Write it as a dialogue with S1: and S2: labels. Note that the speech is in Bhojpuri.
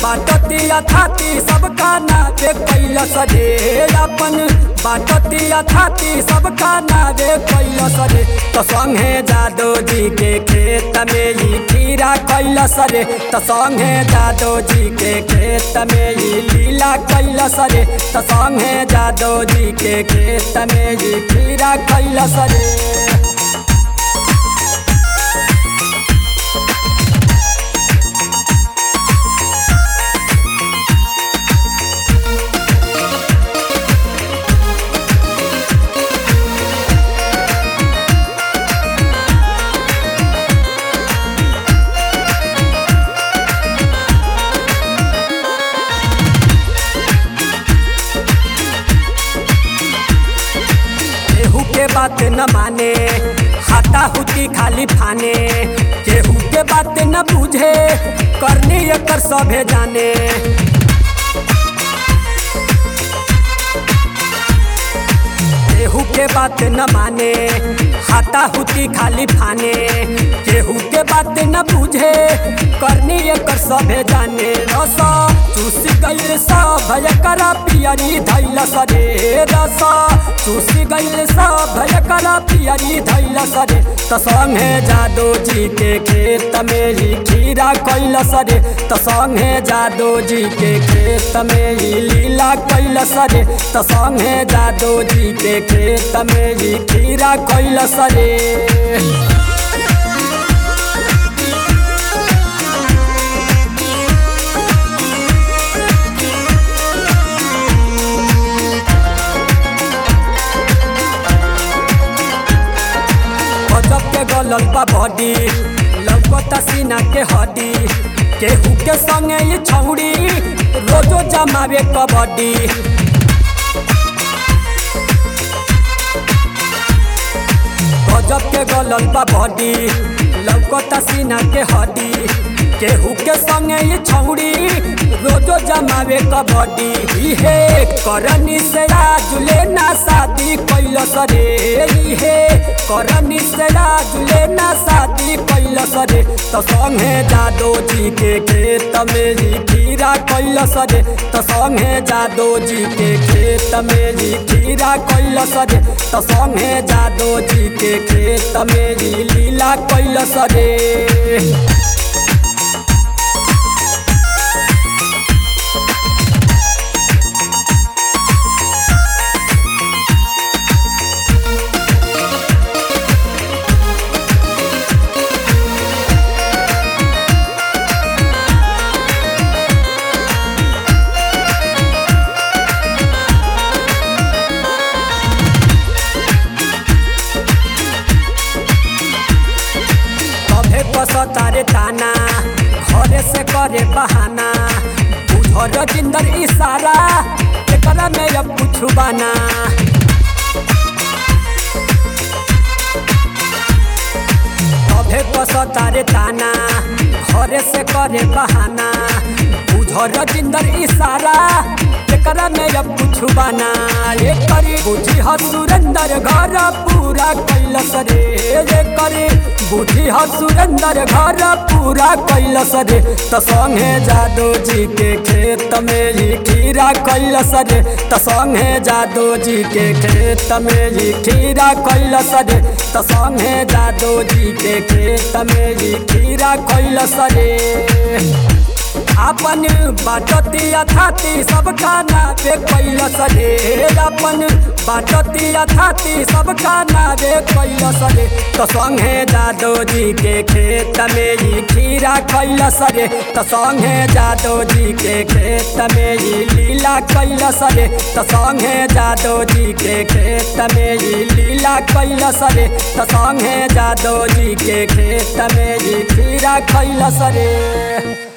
S1: बाटतिया थाती सबका नावे कैलस रे अपन बाटतिया थाती सबका नावे कैलस रे तो संगे जादो जी के खेत में ही खीरा कैलस रे तो संगे जादो जी के खेत में ही लीला कैलस रे तो संगे जादो जी के खेत में ही खीरा कैलस रे। के बात न माने हाथा हुती खाली फाने केहू के बात न बुझे करनी एकर सभे जाने केहू के बात न माने हाथा हुती खाली फाने केहू के बात न बुझे करनी एकर सभे जाने रसा चूस गइल सब एकरा पियरी धैलस रे रसा चूस गइल सब एकरा पियरी धैलस रे त संगे जादो जी के खेत में ही खीरा कैलस रे त संगे जादो जी के खेत में ही लीला कैलस रे त संगे जादो जी के खेत में ही खीरा कैलस रे। गलल बा बॉडी लौकता सीना के हड्डी केहू के संगे ये छौड़ी रोजो जमावे कबड्डी गजब के गलल बा बॉडी लौकता सीना के हड्डी केहू के संगे ये छौड़ी रोजो जमावे कबड्डी हे करनी से आजुले ना शादी कैलस रे हे करनी से आजुले ना शादी कैलस रे तो संगे जादो जी के खेत में ही खीरा कैलस रे तो संगे जादो जी के खेत में ही खीरा कैलस रे तो संगे जादो जी के खेत में ही लीला कैलस रे। तारे ताना घरे से करे बहाना बुझर जिंदर इशारा एकरा में अब कुछ बाना अभे बस तारे ताना घरे से करे बहाना बुझर जिंदर इशारा एकरा में अब कुछ बाना ये करी बुझी ह सुरेंदर घर पूरा कैलस रे ये करी बुझी ह सुरेंदर घर पूरा कैलस रे त संगे जादो जी के खेत में ही खीरा कैलस रे त संगे जादो जी के खेत में ही खीरा कैलस रे त संगे जादो जी के खेत में ही खीरा कैलस रे। अपन बाटतिया थाती सबका नावे कैलस रे अपन बाटतिया थाती सबका नावे कैलस रे तो संगे जादो जी के खेत में ही खीरा कैलस रे तो संगे जादो जी के खेत में ही लीला कैलस रे तो संगे जादो जी के खेत में ही लीला कैलस रे तो संगे जादो जी के खेत में ही खीरा कैलस रे।